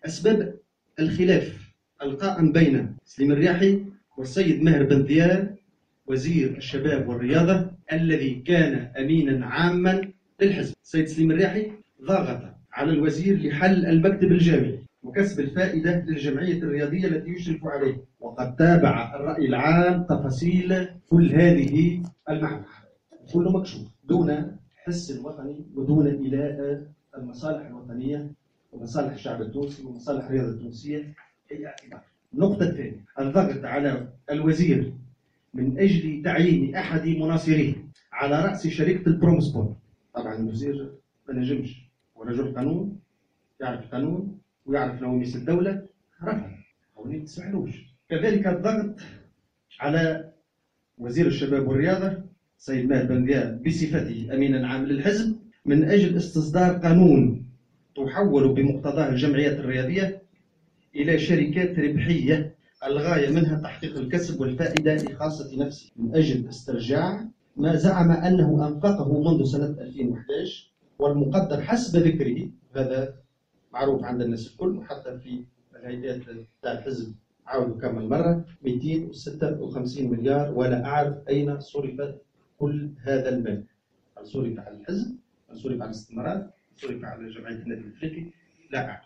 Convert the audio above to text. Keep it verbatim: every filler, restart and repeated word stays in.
أسباب الخلاف القائم بين سليم الرياحي والسيد ماهر بن ذيال وزير الشباب والرياضة الذي كان أمينا عاما للحزب. السيد سليم الرياحي ضغط على الوزير لحل المكتب الجامعي وكسب الفائدة للجمعية الرياضية التي يشرف عليه، وقد تابع الرأي العام تفاصيل كل هذه المعمعة، كله مكشوف دون حس الوطني ودون إلاء المصالح الوطنية ومصالح الشعب التونسي ومصالح الرياضة التونسية أي اعتبار. النقطة الثانية، الضغط على الوزير من أجل تعيين أحد مناصريه على رأس شركة البرومسبور. طبعا الوزير ما نجمش، هو رجل قانون يعرف القانون ويعرف نواميس الدولة، رفض أو ما تسمعلوش. كذلك الضغط على وزير الشباب والرياضة سيد ماهر بن ذيال بصفته أمينا عام للحزب من أجل استصدار قانون تحول بمقتضاه الجمعيات الرياضية إلى شركات ربحية الغاية منها تحقيق الكسب والفائدة لخاصة نفسه، من أجل استرجاع ما زعم أنه أنفقه منذ سنة ألفين وأحد عشر والمقدر حسب ذكره، هذا معروف عند الناس الكل وحتى في الهيئات تاع الحزب عاودوا كم مرة، مئتين وستة وخمسين مليار، ولا أعرف أين صرفت كل هذا المال. هل صرف على الحزب؟ هل صرف على الاستثمارات؟ هل صرف على جمعية النادي الأفريقي؟ لا أعرف.